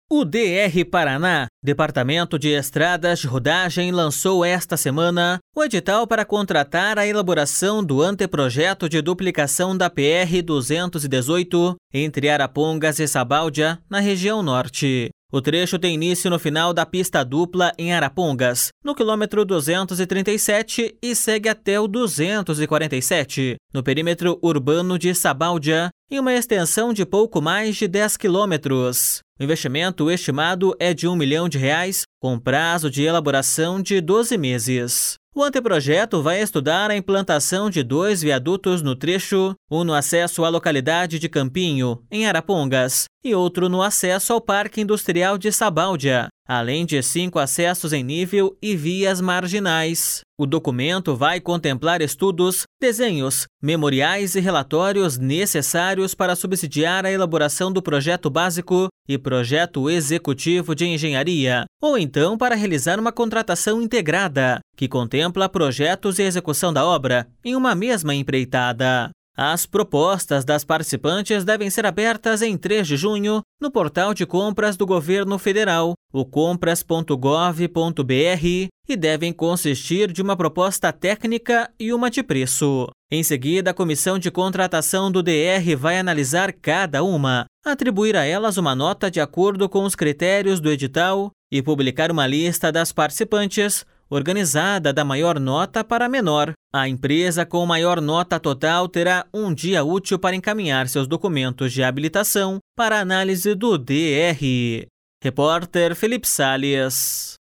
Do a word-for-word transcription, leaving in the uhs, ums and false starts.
O D R Paraná, Departamento de Estradas de Rodagem, lançou esta semana o edital para contratar a elaboração do anteprojeto de duplicação da P R duzentos e dezoito entre Arapongas e Sabáudia, na região norte. O trecho tem início no final da pista dupla em Arapongas, no quilômetro duzentos e trinta e sete, e segue até o duzentos e quarenta e sete, no perímetro urbano de Sabáudia, em uma extensão de pouco mais de dez quilômetros. O investimento estimado é de um milhão de reais, com prazo de elaboração de doze meses. O anteprojeto vai estudar a implantação de dois viadutos no trecho, um no acesso à localidade de Campinho, em Arapongas, e outro no acesso ao Parque Industrial de Sabáudia, além de cinco acessos em nível e vias marginais. O documento vai contemplar estudos, desenhos, memoriais e relatórios necessários para subsidiar a elaboração do projeto básico e projeto executivo de engenharia, ou então para realizar uma contratação integrada, que contempla projetos e execução da obra em uma mesma empreitada. As propostas das participantes devem ser abertas em três de junho no portal de compras do Governo Federal, o compras ponto gov ponto br, e devem consistir de uma proposta técnica e uma de preço. Em seguida, a Comissão de Contratação do D R vai analisar cada uma, atribuir a elas uma nota de acordo com os critérios do edital e publicar uma lista das participantes, organizada da maior nota para a menor. A empresa com maior nota total terá um dia útil para encaminhar seus documentos de habilitação para análise do D R. Repórter Felipe Salles.